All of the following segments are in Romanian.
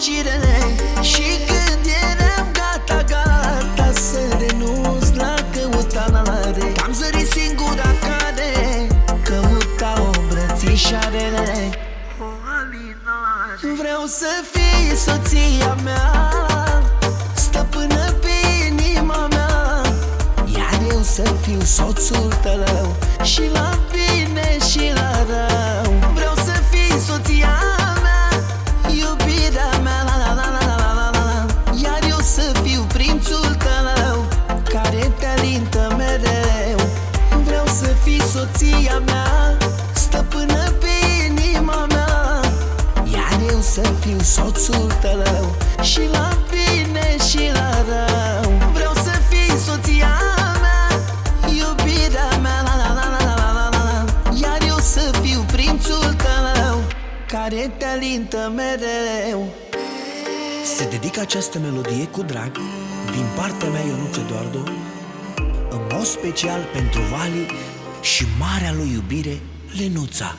fericire. Și când eram gata să renunț la căutare, am zărit singura care căuta o îmbrățișare. Vreau să fii soția mea, stăpână pe inima mea, iar eu să fiu soțul tău, și la bine și la rău. Vreau să fii soția mea, iubirea mea, iar eu să fiu prințul tău, care te alintă mereu. Vreau să fii soția mea, stăpână pe inima mea, iar eu să fiu soțul tău, și la bine și la rău. Vreau să fii soția mea, iubirea mea, iar eu să fiu prințul tău, care te alintă mereu. Se dedică această melodie cu drag din partea mea, Ionuț Eduardo, în mod special pentru Vali și marea lui iubire, Lenuța.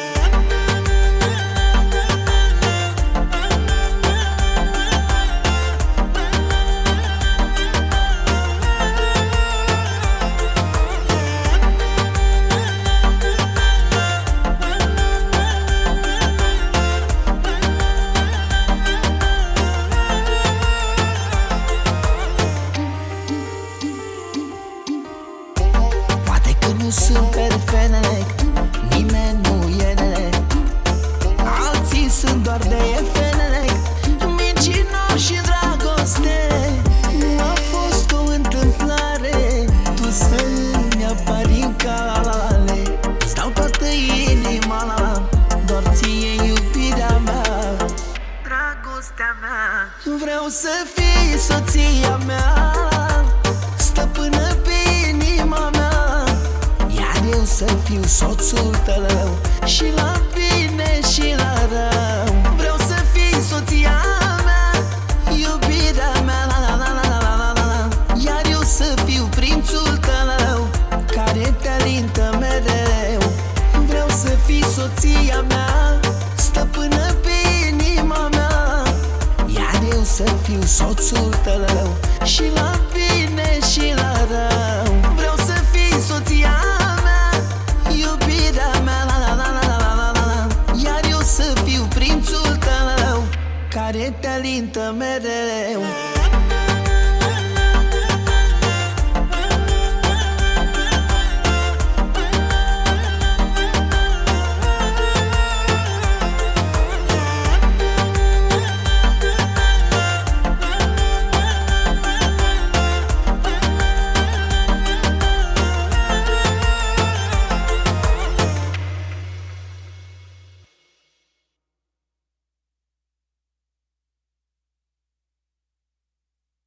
Nu sunt perfect, nimeni nu e nelect, alții sunt doar de efect, mincinoși în dragoste. Nu a fost o întâmplare, tu să-mi apari în cale. Îți dau toată inima, doar ție iubirea mea, dragostea mea. Vreau să fii soția mea, stăpână pe inima mea, eu să fiu soțul tău, și la bine și la rău. Vreau să fii soția mea, iubirea mea, iar eu să fiu prințul tău, care te alintă mereu. Vreau să fii soția mea, stăpână pe inima mea, iar eu să fiu soțul tău, și la bine și la rău. Vreau să fii soția mea, iubirea mea, iar eu să fiu prințul tău, care te alintă mereu.